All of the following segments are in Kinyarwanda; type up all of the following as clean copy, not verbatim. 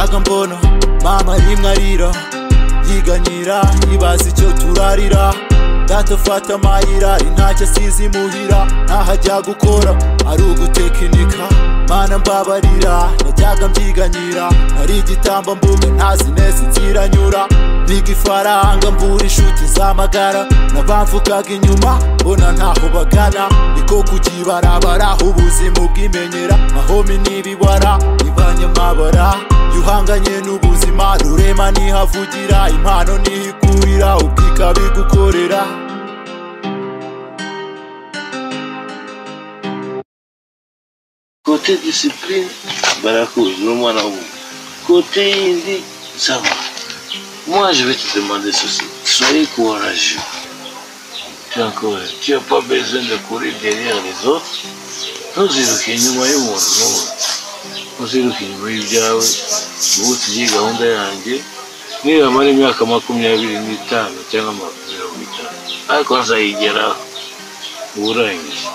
najyaga mbona mama rimwe arira yiganyira yibaza icyo turarira data afata amayira ntacyo asize imuhira ntahajya gukora ari ugutekinika mana mbabarira najyaga mbyiganyira nari igitamba mbuga ntazi neza inzira nyura niga ifaranga mvura inshuti z'amagara n'abamvugaga inyuma mbona ntaho bagana niko kugibarabara ubuzima bw'imenyera mahomi n'ibibara ibanye amabara yuhanganye n'ubuzima rurema nihavugira impano nihikurira ubwika bigukorera côté discipline barakuzi n'umwana w'umuntu côté yindi ça va. Moi je vais te demander ceci, soyez courageux. Tu n'as pas besoin de courir derrière les autres. Ntuziruke inyuma y'umuntu n'umuntu, ntuziruke inyuma y'ibyawe. Ubu tugiye gahunda yanjye niba mara imyaka 25 cyangwa 50 ariko nzayigeraho urangije.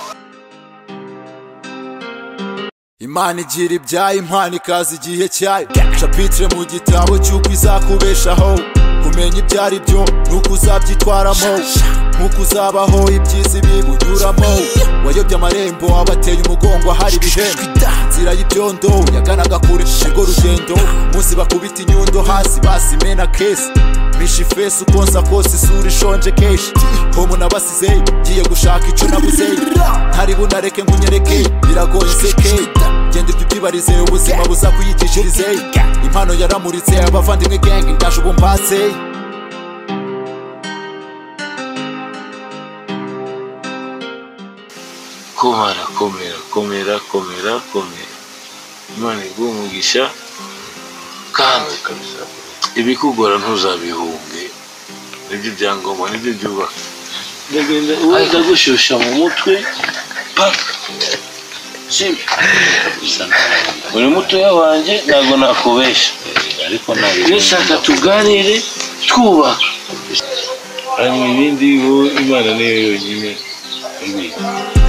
Imana igira ibyayo impano ikaza igihe cyayo chapitre mu gitabo cy'uko izakubeshaho kumenya ibyo ari byo nuko uzabyitwaramo nkuko uzabaho ibyiza bibunyuramo wayobye amarembo abateye umugongo ahari ibihembo inzira y'ibyondo yaganaga kure urwo rugendo munsi bakubita inyundo hasi basimena kesi mishi face ukonsa kose isura ishonje keshi homo nabasize giye gushaka icyo nabuze ntari bunareke ngunyereke biragoye seke genda ibyo byibarize ubuzima buza kuyigishirize impano yaramuritse abavandimwe gang ndaje ubumbatse komera Imana iguhe umugisha kandi kabisa ibikugora ntuzabihunge nibyo byangombwa nibyo byubaka ndagenda gushusha mu mutwe paka simbi uri mutoya wanjye ntabwo nakubesha ariko nishaka tuganire twubaka hanyuma ibindi Imana niyo yonyine.